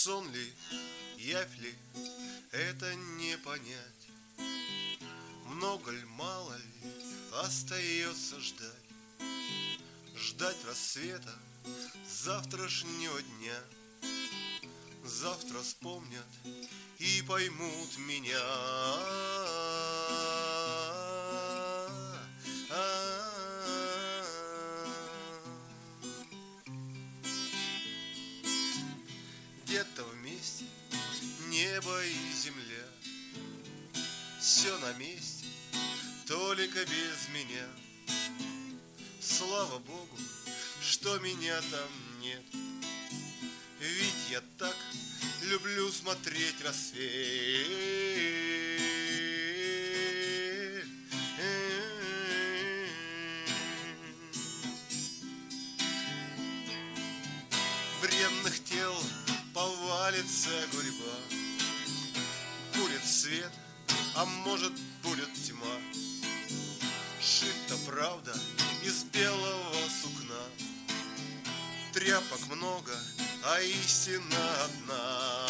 сон ли, явь ли, это не понять. Много ль, мало ли остается ждать. Ждать рассвета завтрашнего дня. Завтра вспомнят и поймут меня. Где-то вместе небо и земля, все на месте, только без меня. Слава Богу, что меня там нет, ведь я так люблю смотреть рассвет. Бренных тел повалится гурьба, будет свет, а может будет тьма. Шита правда из белого сукна, тряпок много, а истина одна.